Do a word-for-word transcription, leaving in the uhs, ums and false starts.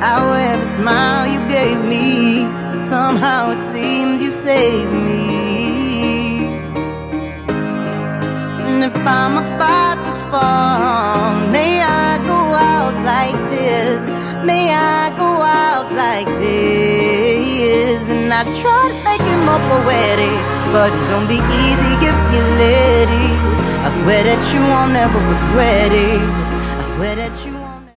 I wear the smile you gave me. Somehow it seems you saved me. And if I'm about to fall, may I go out like this. May I go out like this. And I try to make it more poetic, but it's only easy if you let it. I swear that you won't ever regret it. I swear that you